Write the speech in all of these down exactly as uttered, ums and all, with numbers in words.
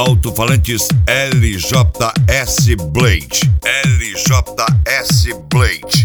Alto-falantes L J S Blade. L J S Blade.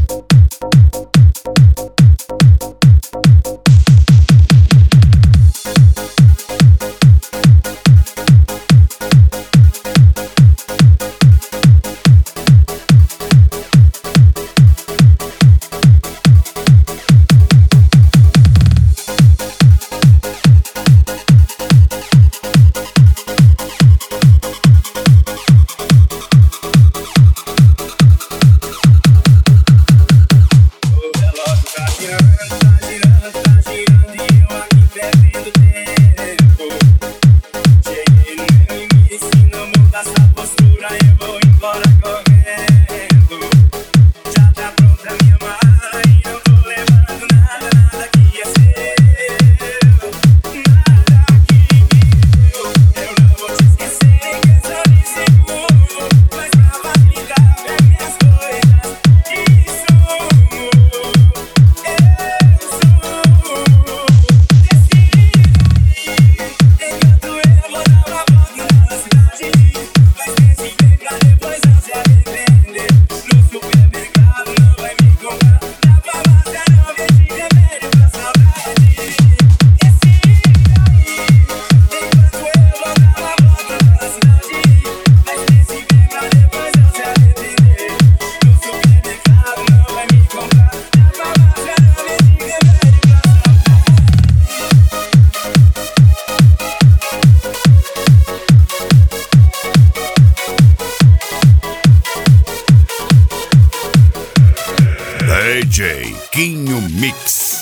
D J Quinho Mix.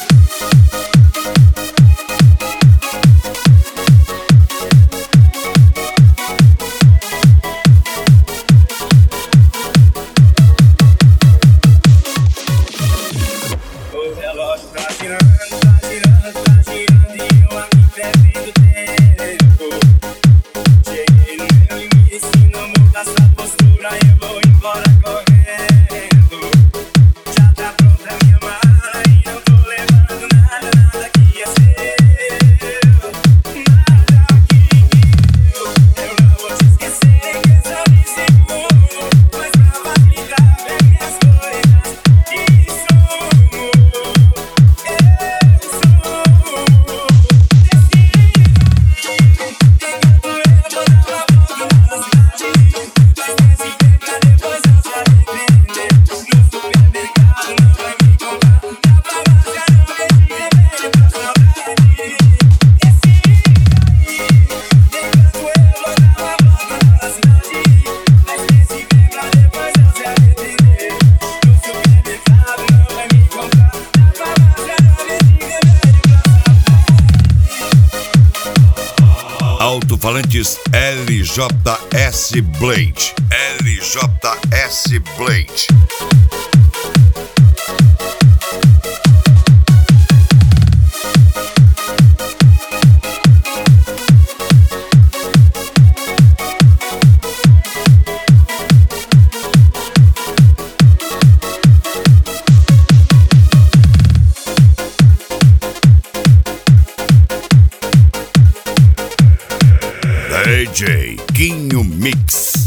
O relógio tá girando, tá girando, tá girando e eu aqui perdendo tempo. Cheguei no meu limite, se não mudar essa postura eu vou embora correndo. Já tá pronta a minha mala e não tô levando nada, nada que é seu. Nada que eu, eu não vou te esquecer, que só me seguro. Mas pra facilitar bem minhas coisas, isso. Alto-falantes L J S Blade. L J S Blade. D J Quinho Mix.